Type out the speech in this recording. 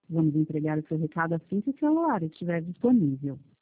Vamos entregar o seu recado assim que o celular estiver disponível.